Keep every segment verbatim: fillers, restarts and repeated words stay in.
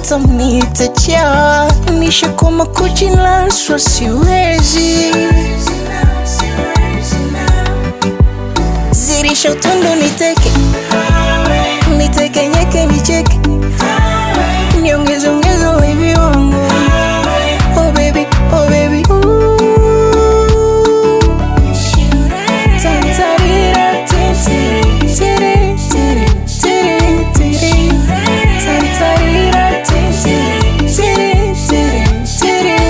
mtoto nitachia, nishakoma kujilaswa siwezi. Zirisha utundu niteke, niteke nyeke nicheke, niongeze ongeze baby wangu. Oh baby, oh baby, ooh. Tantarira, tiri, tiri, tiri, tiri, tiri. Tantarira, tiri, tiri, tiri, tiri.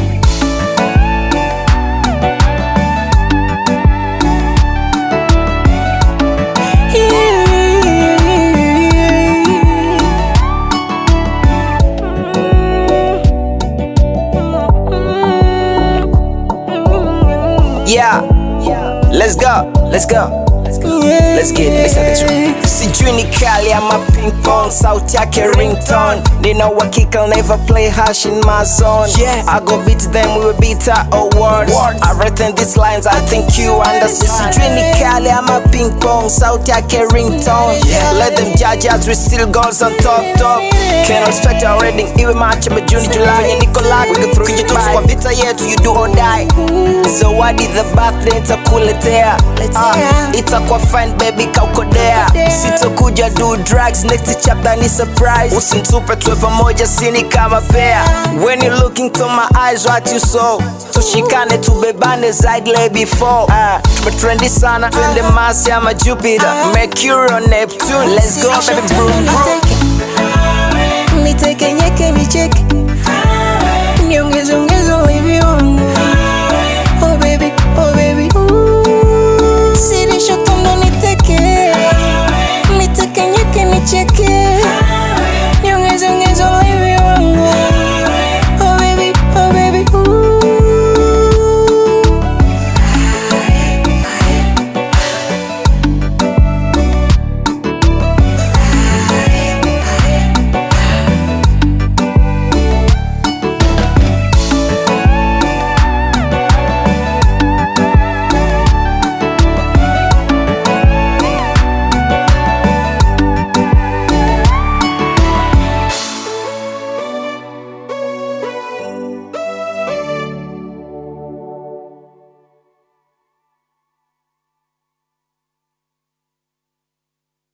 Yeah, let's go, let's go. Let's get it, let's have this one. Sijui ni kali ama ping pong, sauti yake ringtone. Nina uhakika I'll never play harsh in my zone. Yeah, I go beat them, we will beat our awards. I written these lines, I think you understand. Sijui ni kali ama ping pong, sauti yake ringtone. Yeah, let them judge us, we still goes on top top. Can't respect our rating, iwe March ama June, July. Kwenye niko lag, we go through you by. Kwa vita yetu, you do or die. So what did the birthday itakuletea? Uh, itakuwa fine baby kaukodea. Sitokuja do drugs, next chapter ni surprise. Usinitupe tuwe pamoja sini kama pair. When you look into my eyes what you saw, tushikane tubebane zaidi lay before. uh, Tumetrendi sana twende Mars ama Jupiter, Mercury or Neptune. Let's go baby vroom vroom.